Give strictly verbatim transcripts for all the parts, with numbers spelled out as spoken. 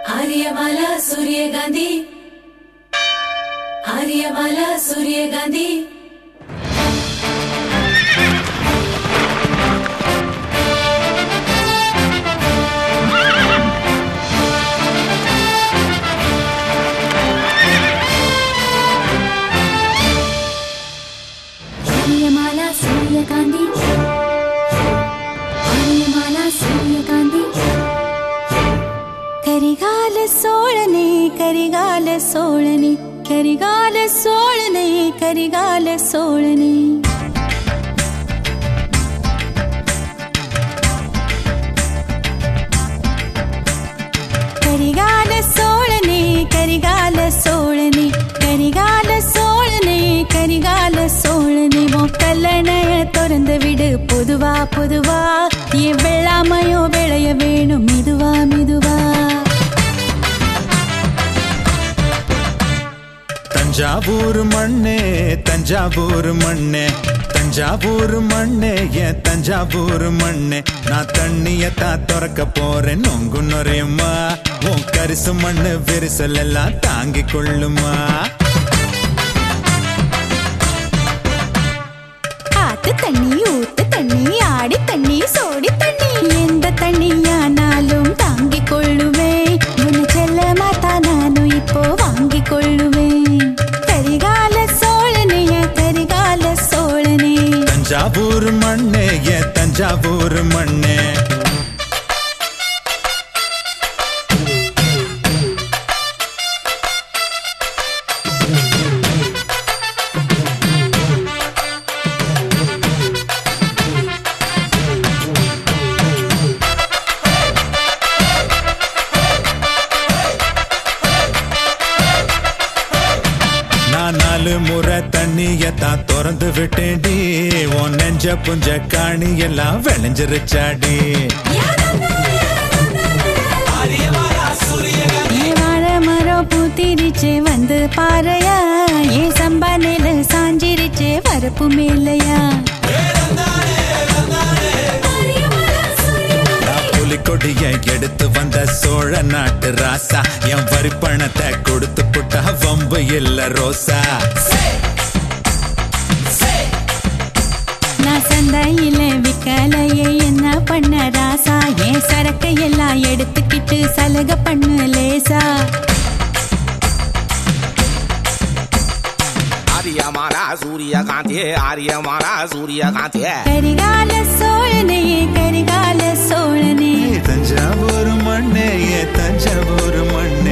ஆரியமாலா சூரியகாந்தி ஆரியமாலா சூரியகாந்தி ஆரியமாலா சூரியகாந்தி ஆரியமாலா சூரியகாந்தி கரிகால சோழனே கரிகால சோழனே கரிகால சோழனே கரிகால சோழனே கரிகால சோழனே கரிகால சோழனே கரிகால சோழனே கரிகால சோழனே கல்லணைய திறந்து விடு பொதுவா பொதுவா என் வெள்ளாமையோ விளைய வேணும் மெதுவா மெதுவா தஞ்சாவூர் மண்ணே தஞ்சாவூர் மண்ணே தஞ்சாவூர் மண்ணே என் தஞ்சாவூர் மண்ணே நான் தண்ணியத்தா திறக்க போறேன் நொங்கு நுரையுமா உன் கரிசு மண்ணு விரிசல் எல்லாம் தாங்கி கொள்ளுமா ஆத்து தண்ணி ஊத்து தண்ணி ஆடி தண்ணி சோடி தண்ணி எந்த தண்ணியானாலும் தாங்கி கொள்ளுவேன் உன்னை செல்ல மாத்தா நானும் இப்போ வாங்கி கொள்ளுவேன் கரிகால சோழனே கரிகால சோழனே தஞ்சாவூர் மண்ணே என் தஞ்சாவூர் மண்ணே நாலு முறை தண்ணியத்தான் திறந்து விட்டேன்டி உன் நெஞ்ச புஞ்ச காணி எல்லாம் விளைஞ்சிருச்சாடி வாழை மரம் பூத்திரிச்சு வந்து பாறையா ஏன் சம்பா நெல் சாஞ்சிருச்சு வரப்பு மேலையா புலிக்கொடிய எடுத்து வந்த சோழ நாட்டு ராசா என் வரி பணத்தை கொடுத்து புட்டா வம்பு இல்ல ரோசா நான் சந்தையில விக்கலையே என்ன பண்ண ராசா என் சரக்கு எல்லாம் எடுத்துக்கிட்டு சலுகை பண்ணு லேசா ஆரியமாலா சூரியகாந்தி ஆரியமாலா சூரியகாந்தி கரிகால சோழனே கரிகால சோழனே தஞ்சாவூர் மண்ணே ஏ தஞ்சாவூர் மண்ணே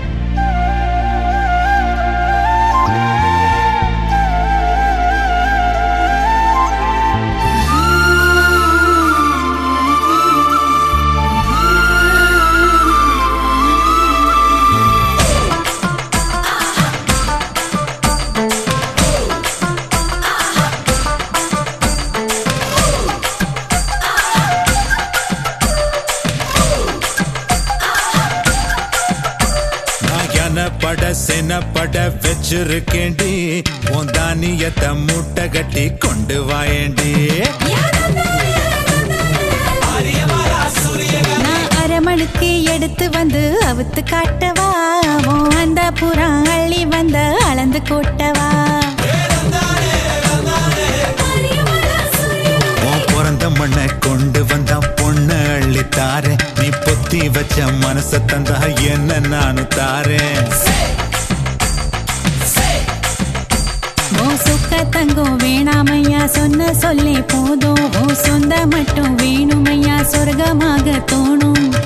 பட சென பட வச்சிருக்கேண்டி உன் தானியத்தை மூட்டை கட்டி கொண்டு வாயேண்டி நான் அரமணுக்கு எடுத்து வந்து அவுத்து காட்டவா அந்த புறா அள்ளி வந்த அளந்து கொட்டவா உன் பிறந்த மண்ணை கொண்டு வந்த பொண்ணு அள்ளி தாரே நீ பொத்தி வச்ச மனச தந்தா என்ன நானும் தாரேன் சுக்க தங்கம் வேணாமையா சொன்ன சொல்லே போதும் சொந்த மட்டும் வேணுமையா சொர்க்கமாக தோணும்